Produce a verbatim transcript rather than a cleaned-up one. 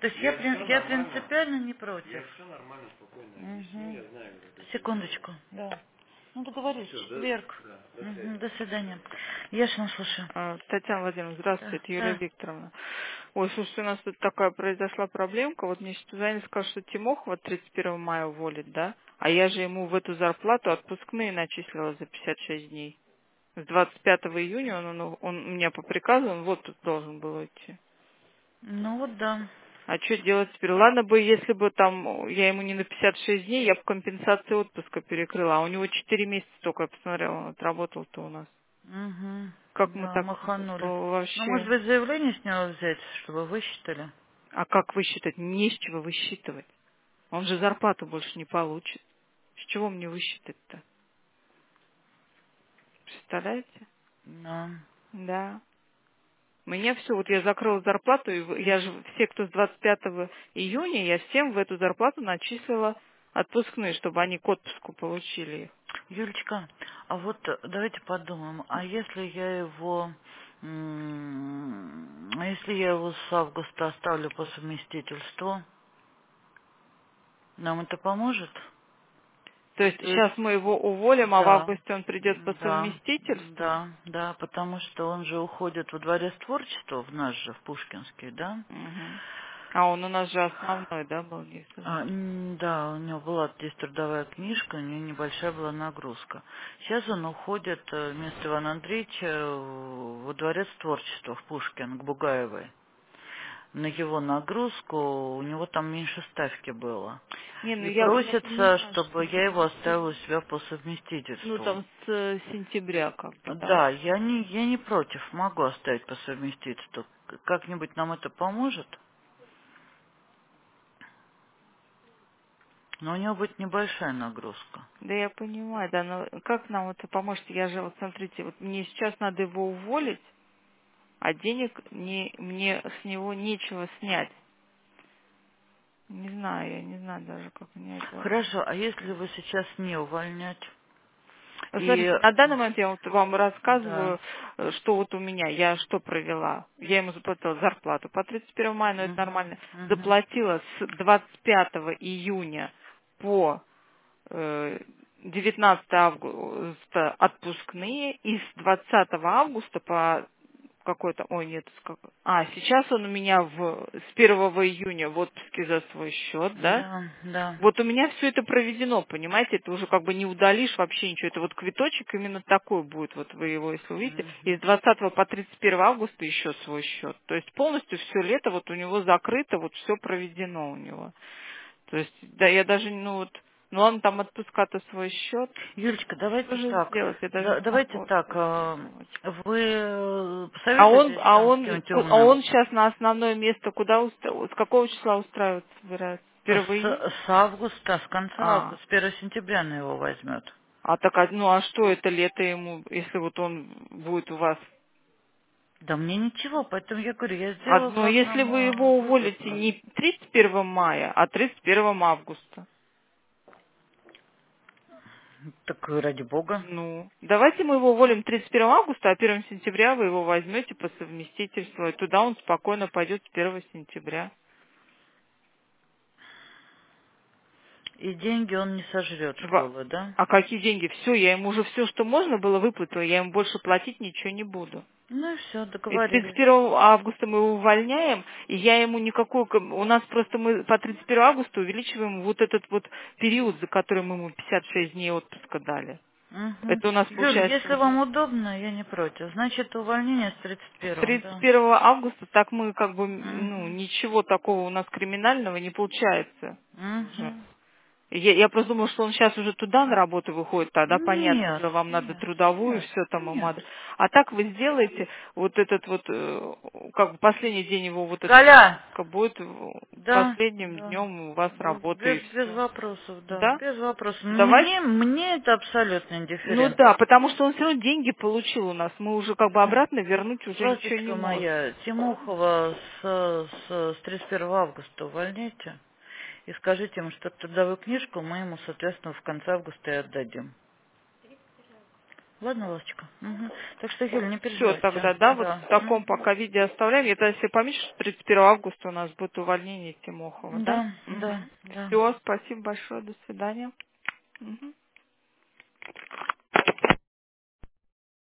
То есть я, Я прин- все я нормально, принципиально не я против. все нормально, спокойно объясню, Угу. я знаю, как это делается. Секундочку. Да. Ну, договорились. Все, да, Четверг. да, до Мгм. связи. До свидания. Яшина, слушаю. А, Татьяна Владимировна, здравствуйте, Да. это Юлия Да. Викторовна. Ой, слушайте, у нас тут такая произошла проблемка. Вот мне сейчас Заня сказал, что Тимохова тридцать первого мая уволит, да? А я же ему в эту зарплату отпускные начислила за пятьдесят шесть дней. С двадцать пятого июня он, он, он у меня по приказу, он вот тут должен был идти. Ну вот да. А что делать теперь? Ладно бы, если бы там я ему не на пятьдесят шесть дней, я бы компенсацию отпуска перекрыла. А у него четыре месяца только, я посмотрела, он отработал-то у нас. Угу. Как мы Да, так э, маханули. Ну, может вообще... быть, заявление с него взять, чтобы высчитали? А как высчитать? Не с чего высчитывать. Он же зарплату больше не получит. С чего мне высчитать-то? Представляете? Да. Да. У меня все, вот я закрыла зарплату, и в- я же все, кто с двадцать пятого июня, я всем в эту зарплату начислила отпускные, чтобы они к отпуску получили их. Юлечка, а вот э, давайте подумаем, а если я его, м, а если я его с августа оставлю по совместительству, нам это поможет? То есть То есть, сейчас мы его уволим, а в да, августе он придет по да, совместительству. да, да, потому что он же уходит во дворец творчества, в наш же, в Пушкинский, да? Мгм. А он у нас же основной, да, был, если А, значит. м, да, у него была здесь трудовая книжка, у него небольшая была нагрузка. Сейчас он уходит э, вместо Ивана Андреевича э, во дворец творчества в Пушкин, к Бугаевой. На его нагрузку у него там меньше ставки было. Не, ну И я, я просится, понимаю, чтобы что я его оставила у себя по ну совместительству. там с э, сентября как бы, да. Да, я не, я не против, могу оставить по совместительству. К- Как-нибудь нам это поможет? Но у него будет небольшая нагрузка. Да я понимаю, да, но как нам это поможет? Я же, вот смотрите, вот мне сейчас надо его уволить, а денег не, мне с него нечего снять. Не знаю, я не знаю даже, как мне это... Хорошо, а если вы сейчас не увольнять? Вот И смотрите, на данный момент я вот вам да. рассказываю, э, что вот у меня, я что провела. Я ему заплатила зарплату по тридцать первого мая, но это Мгм, нормально. мгм. Заплатила с двадцать пятого июня по э, девятнадцатого августа отпускные и с двадцатого августа по какой-то, ой, нет, с как- а, сейчас он у меня в, с первого июня в отпуске за свой счет, да? Да, да. Вот у меня все это проведено, понимаете, это уже как бы не удалишь вообще ничего, это вот квиточек именно такой будет, вот вы его, если увидите, и с Мгм. двадцатого по тридцать первое августа еще свой счет, то есть полностью все лето вот у него закрыто, вот все проведено у него, то есть, да, я даже, ну вот, ну он там отпуска-то свой счет, Юлечка, что давайте же так. сделать, я даже Да- не давайте могу так. даже а, придумать. Вы э, А он, посоветуетесь а там с он, кем-нибудь ку- а умным? он сейчас на основное место куда устра- с какого числа устраиваться собирается? С С, первого июня? с августа, с конца А, августа, с первого сентября она его возьмет. а так, а- ну а что это лето ему, если вот он будет у вас? Да мне ничего, поэтому я говорю, я сделаю Одно, как если нам вы э, его уволите выгодно. не тридцать первого мая, а тридцать первого августа. Так э, ради бога. Ну, давайте мы его уволим тридцать первого августа, а первого сентября вы его возьмете по совместительству, и туда он спокойно пойдет с первого сентября. И деньги он не сожрет Во- школы, да? А какие деньги? Все, я ему уже все, что можно было, выплатила, я ему больше платить ничего не буду. Ну и все, И тридцать договорились. первого августа мы его увольняем, и я ему никакую... ком- У нас просто мы по тридцать первого августа увеличиваем вот этот вот период, за который мы ему пятьдесят шесть дней отпуска дали. Угу. Это у нас Юль, получается если уже вам удобно, я не против. Значит, увольнение с тридцать с первого, тридцать да. первого августа, так мы как бы, ну, Угу. ничего такого у нас криминального не получается уже. Угу. Я, я просто думала, что он сейчас уже туда на работу выходит, тогда понятно, Нет, уже вам надо нет, трудовую, нет, все там ему нет. надо. А так вы сделаете вот этот вот, э, как бы последний день его вот этот Коля! будет в- Да, последним да. днем у вас Б- работы Без, и без все. вопросов, да. Да? Без вопросов. Давайте. Мне, мне это абсолютно Ну индифферентно. да, потому что он все равно деньги получил у нас. Мы уже как бы обратно вернуть уже ничего не Ласточка можем. моя, Тимохова с, с, с тридцать первого августа увольняйте. И скажите ему, что трудовую книжку мы ему, соответственно, в конце августа и отдадим. Ладно, Ласточка. Угу. Так что, Хель, не Все переживайте. тогда, да, вот Да. в таком пока виде оставляем. Это если помнишь, тридцать первого августа у нас будет увольнение Тимохова, да? Да, Угу. да, да. Все, спасибо большое, до свидания. Угу.